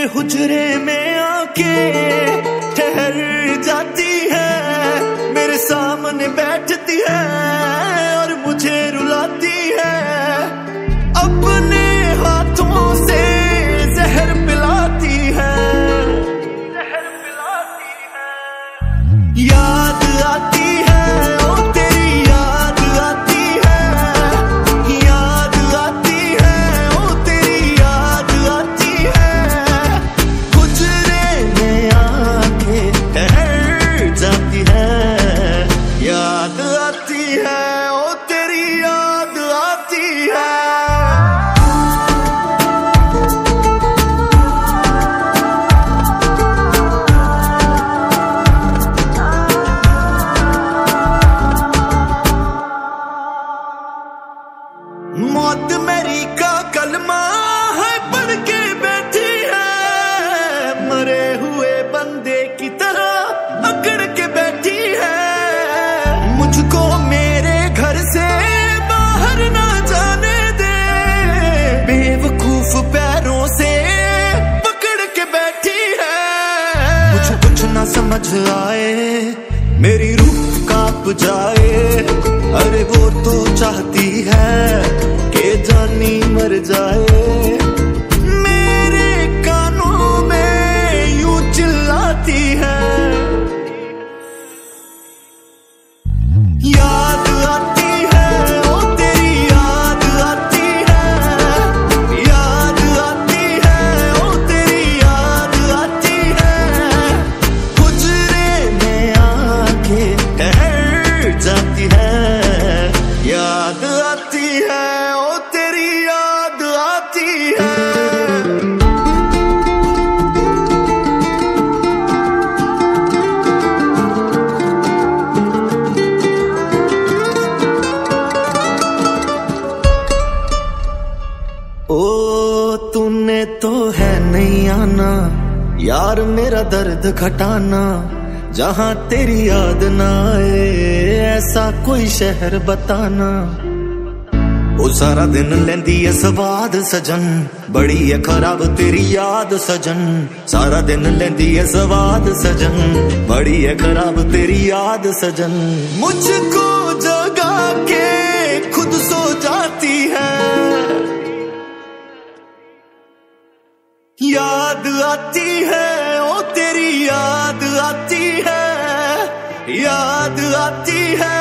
हुजरे में आके ठहर जाती है, मेरे सामने बैठती है और मुझे रुलाती है, अपने हाथों से जहर पिलाती है, जहर पिलाती है। याद आती है ओ तेरी याद आती है, याद आती है ओ तेरी याद आती है, गुजरे में आके ठहर जाती है, याद आती है ओ तेरी याद आती है। मौत मेरी का कलमा है पढ़ के बैठी है, मरे हुए बंदे की तरह अकड़ के बैठी है, मुझको मेरे घर से बाहर ना जाने दे, बेवकूफ पैरों से पकड़ के बैठी है, मुझे कुछ ना समझ आए, मेरी रूह कांप जाए, अरे वो तो चाहती है कि जानी मर जाए, मेरे कानों में यूं चिल्लाती है, याद आती है ओ तेरी याद आती है, याद आती है ओ तेरी याद आती है, गुजरे में आके ठहर जाती है, याद आती है ओ तेरी याद आती है। ओ तूने तो है नहीं आना यार मेरा दर्द घटाना, जहां तेरी याद ना आए ऐसा कोई शहर बताना, ओ सारा दिन लेंदी है स्वाद सजन, बड़ी है खराब तेरी याद सजन, सारा दिन लेंदी है स्वाद सजन, बड़ी है खराब तेरी याद सजन, मुझको जगा के खुद सो जाती है, याद आती है ओ तेरी याद आती है, याद आती है